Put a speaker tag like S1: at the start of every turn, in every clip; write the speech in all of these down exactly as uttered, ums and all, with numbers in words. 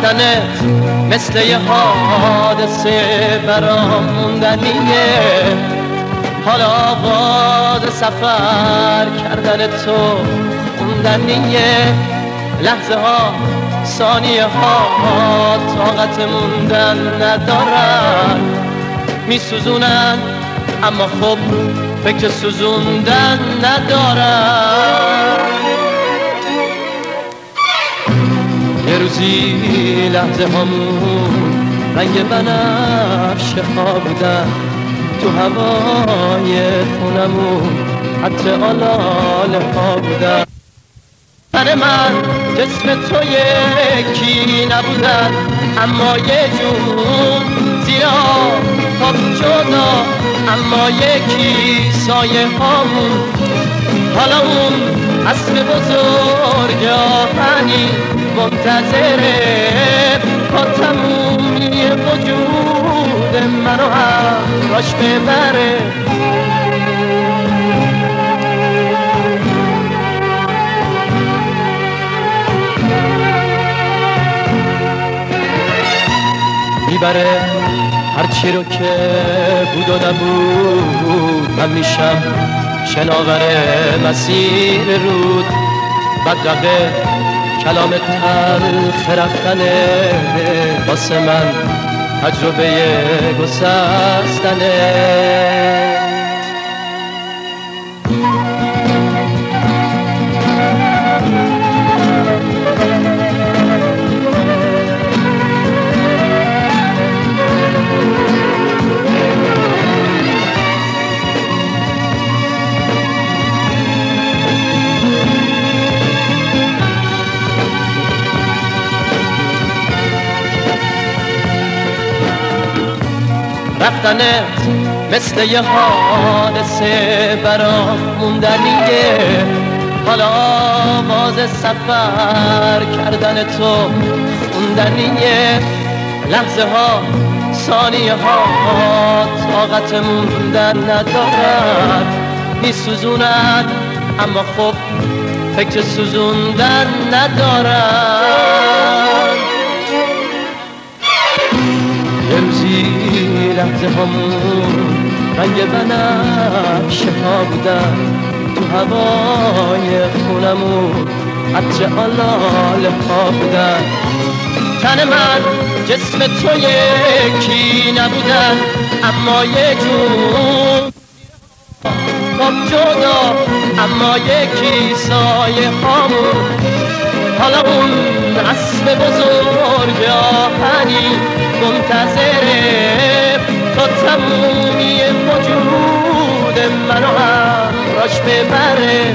S1: رفتنت مثل یه حادثه برام موندنیه. حالا آغاز سفر کردن تو موندنیه. لحظه ها ثانیه ها طاقت موندن ندارن، میسوزونن اما خب فکر سوزوندن ندارن. یه روزی لحظه هامون رنگ بنفشه ها بودن، تو هوای خونمون حتی آلاله ها بودن. تن من جسم تو یکی نبودن، اما یه جون زیرا تا جدا، اما یکی سایه هامون. حالا اون اسب بزرگ آهنی منتظره تا تمومی وجود منو همراش ببره. میبره هرچی رو که بود و نبود. من میشم شناور مسیر رود، بدرقه کلام تلخ رفتنه واسه من تجربه گسستنه. رفتنت مثل یه حادثه برام موندنیه. حالا آغاز سفر کردن تو موندنیه. لحظه ها ثانیه ها طاقت موندن ندارد، میسوزونن اما خب فکر سوزوندن ندارن. یه روزی لحظه همون رنگ بنفشه ها بودن، تو هوای خونمون عطر آلاله ها بودن. تن من جسم تو یکی نبودن، اما یه جون خب جدا، اما یکی سایه هامون. حالا اون اسب بزرگ آهنی منتظره تا تمومی وجود منو همراش ببره.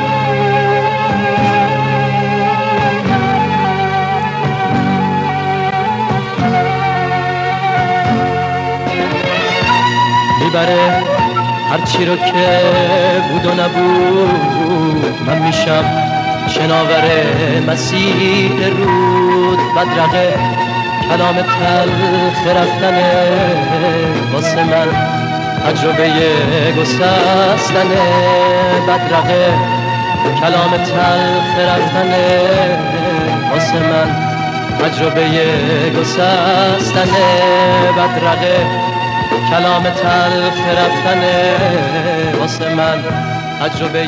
S1: میبره هرچی رو که بود و نبود. من میشم شناور مسیر رود، بدرقه کلام تلخ رفتنه واسه من تجربه گسستنه. بدرقه کلام تلخ رفتنه واسه من تجربه گسستنه. بدرقه کلام تلخ رفتنه واسه من تجربه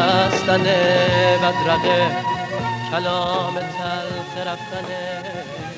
S1: گسستنه. بدرقه کلام تلخ رفتنه.